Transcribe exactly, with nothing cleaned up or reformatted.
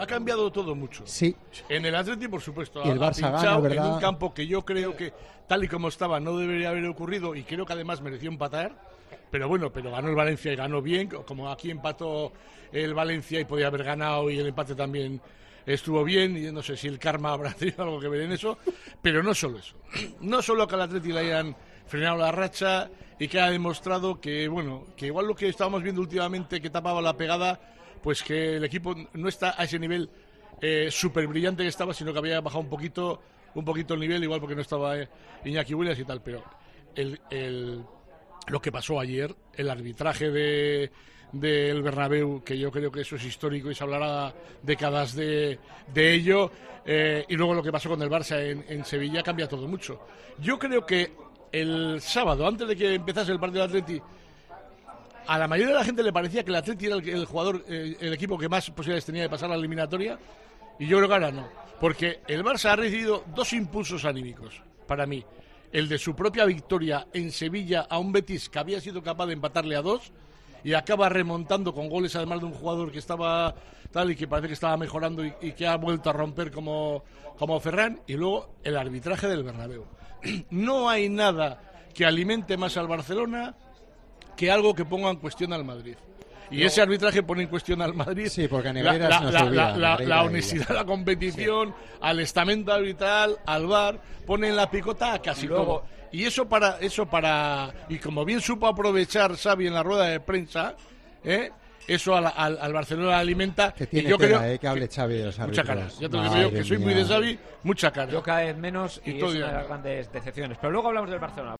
Ha cambiado todo mucho. Sí. En el Atleti, por supuesto. Y el Barça ha gana, ¿verdad? en un campo que yo creo que, tal y como estaba, no debería haber ocurrido y creo que además mereció empatar. Pero bueno, pero ganó el Valencia y ganó bien. Como aquí empató el Valencia y podía haber ganado y el empate también estuvo bien. Y no sé si el karma habrá tenido algo que ver en eso. Pero no solo eso. No solo que al Atleti le hayan frenado la racha y que ha demostrado que, bueno, que igual lo que estábamos viendo últimamente que tapaba la pegada, pues que el equipo no está a ese nivel eh, súper brillante que estaba, sino que había bajado un poquito un poquito el nivel, igual porque no estaba eh, Iñaki Williams y tal, pero el, el, lo que pasó ayer, el arbitraje de del Bernabéu, que yo creo que eso es histórico y se hablará décadas de, de ello, eh, y luego lo que pasó con el Barça en, en Sevilla cambia todo mucho. Yo creo que el sábado, antes de que empezase el partido del Atleti, a la mayoría de la gente le parecía que el Atleti era el, el jugador, eh, el equipo que más posibilidades tenía de pasar la eliminatoria, y yo creo que ahora no, porque el Barça ha recibido dos impulsos anímicos, para mí. El de su propia victoria en Sevilla a un Betis que había sido capaz de empatarle a dos, y acaba remontando con goles además de un jugador que estaba tal y que parece que estaba mejorando y, y que ha vuelto a romper como, como Ferran, y luego el arbitraje del Bernabéu. No hay nada que alimente más al Barcelona que algo que ponga en cuestión al Madrid. Y no. Ese arbitraje pone en cuestión al Madrid. Sí, porque a la, Negreiras la, no la, subía, la, la, la honestidad de sí. la competición, sí. Al estamento arbitral, al V A R, pone en la picota a casi luego, todo. Y eso para, eso para, y como bien supo aprovechar Xavi en la rueda de prensa, ¿eh? Eso al, al, al Barcelona alimenta. Que tiene y yo cara, creo eh, que hable Xavi de los mucha árbitros. cara. Ya te lo Madre digo yo, que soy mía. muy de Xavi, mucha cara. Yo cada vez menos y, y es una de ya. las grandes decepciones. Pero luego hablamos del Barcelona.